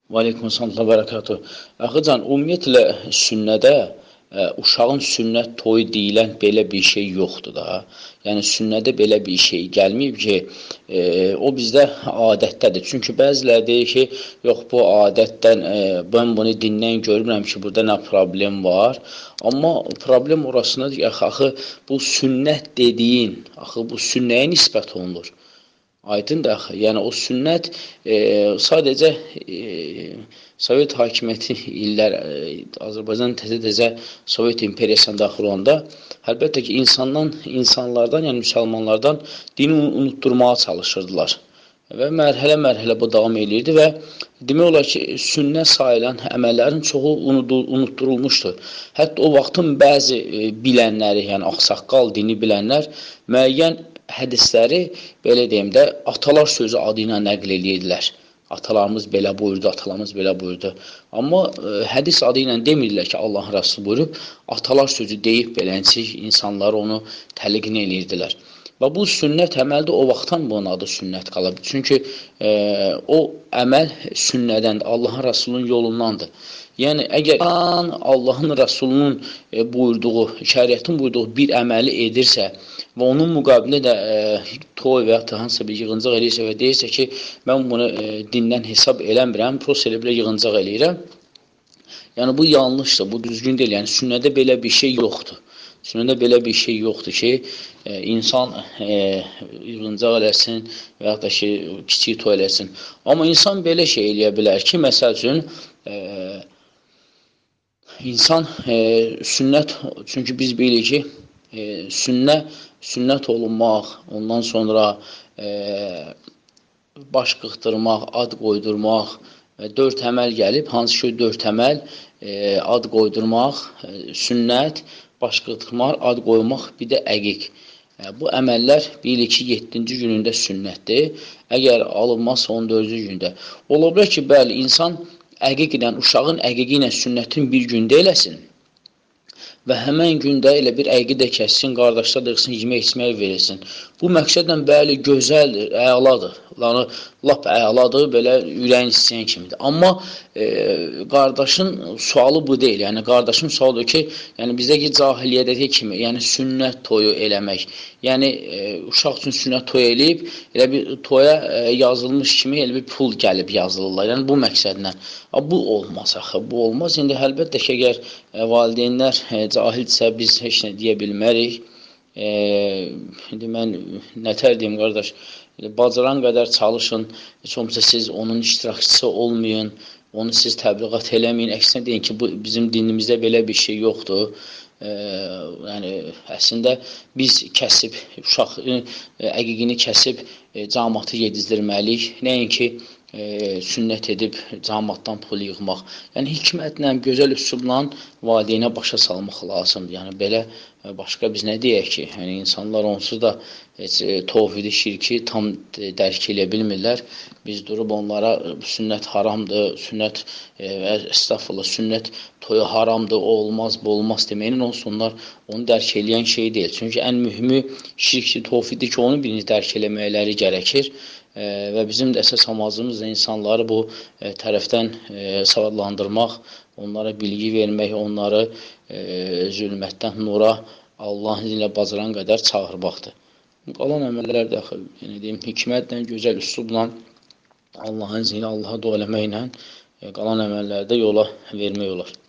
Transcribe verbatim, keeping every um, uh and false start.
Və aleykum salam və bərəkatuhu. Axıcan, ümumiyyətlə sünnədə ə, uşağın sünnət toyu deyilən belə bir şey yoxdur da. Yəni sünnədə belə bir şey gəlməyib ki, e, o bizdə adətdədir. Çünki bəziləri deyir ki, yox bu adətdən, e, mən bunu dindən görmürəm ki, burada nə problem var. Amma problem orasındadır ki, axı bu sünnət dediyin, axı bu sünnəyə nisbət olunur. Aydındır axı. Yəni o sünnət e, sadəcə e, Sovet hakimiyyəti illər e, Azərbaycan təzə-təzə Sovet imperiyasına daxil olanda əlbəttə ki, insandan, insanlardan, yəni müsəlmanlardan dini unutturmağa çalışırdılar. Və mərhələ-mərhələ bu davam edirdi və demək olar ki, sünnə sayılan əməllərin çoxu unutturulmuşdur. Hətta o vaxtın bəzi e, bilənləri, yəni ağsaqqal dini bilənlər müəyyən hədisləri, belə deyim də, atalar sözü adı ilə nəql edirdilər. Atalarımız belə buyurdu, atalarımız belə buyurdu. Amma e, hədis adı ilə demirlər ki, Allahın Rəsulü buyurub, atalar sözü deyib belənçi insanlar onu təliqin edirdilər. Və bu sünnət əməldə o vaxtdan bunun adı sünnət qalıb. Çünki e, o əməl sünnədəndir, Allahın Rəsulunun yolundandır. Yəni, əgər Allahın Rəsulunun e, buyurduğu, şəriətin buyurduğu bir əməli edirsə və onun müqabilində də e, toy və ya da hansısa bir yığıncaq eləyirsə və deyirsə ki, mən bunu e, dindən hesab eləmirəm, prosta elə belə yığıncaq eləyirəm. Yəni, bu yanlışdır, bu düzgün deyil. Yəni, sünnədə belə bir şey yoxdur. Sünnədə belə bir şey yoxdur ki, e, insan e, yığıncaq eləsin və ya da ki, kiçik toy eləsin. Amma insan belə şey eləyə bilər ki, məsəl üçün, e, İnsan e, sünnət, çünki biz bilirik ki, e, sünnə, sünnət olunmaq, ondan sonra e, baş qıxdırmaq, ad qoydurmaq, e, dörd əməl gəlib, hansı ki, dörd əməl, e, ad qoydurmaq, e, sünnət, baş qıxdırmaq, ad qoymaq, bir də əqiq. E, bu əməllər bilirik ki, yeddinci günündə sünnətdir, əgər alınmazsa on dördüncü gündə. Ola bilər ki, bəli, insan əqiq ilə, uşağın əqiqi ilə sünnətin bir gündə eləsin və həmən gündə elə bir əqiqi də kəssin, qardaşlar dırxsın, yemək içmək verilsin. Bu məqsədlə bəli, gözəldir, əladır. Yəni, lap əladır, belə ürəyin istəyən kimidir. Amma e, qardaşın sualı bu deyil. Yəni, qardaşın sualıdır ki, yəni, bizdəki cahiliyyədəki kimi, yəni sünnət toyu eləmək. Yəni, e, uşaq üçün sünnət toyu eləyib, elə bir toya e, yazılmış kimi elə bir pul gəlib yazılırlar. Yəni, bu məqsədlə. Bu olmaz axı, bu olmaz. İndi əlbəttə ki, əgər e, valideynlər e, cahildirsə, biz heç nə deyə bilmərik. E, indi mən nətər deyim, qardaş, bacaran qədər çalışın, heç olmasa siz onun iştirakçısı olmayın, onu siz təbliğat eləməyin, əksinə deyin ki, bu bizim dinimizdə belə bir şey yoxdur. E, yəni, əslində biz kəsib, uşaq e, əqiqini kəsib e, cəmaatı yedizdirməliyik, nəinki e, sünnət edib cəmaatdan pul yığmaq. Yəni, hikmətlə, gözəl üslubla valideynə başa salmaq lazımdır. Yəni, belə e, başqa biz nə deyək ki, yəni, insanlar onsuz da heç, e, tovhidi, şirki tam e, dərk eləyə bilmirlər. Biz durub onlara sünnət haramdır, sünnət, e, estağfurullah, sünnət toyu haramdır, o olmaz, bu olmaz deməyinin onsuz onlar onu dərk eləyən şey deyil. Çünki ən mühümü şirkdir, tovhiddir ki, onu birinci dərk eləməkləri gərəkir. E, və bizim də əsas amacımız da insanları bu e, tərəfdən e, savadlandırmaq, onlara bilgi vermək, onları e, zülmətdən nura Allahın izinlə bacaran qədər çağırmaqdır. Qalan əməllər də yəni deyim, hikmətlə, gözəl üslubla, Allahın izni ilə, Allaha dua eləməklə qalan əməllərdə yola vermək olar.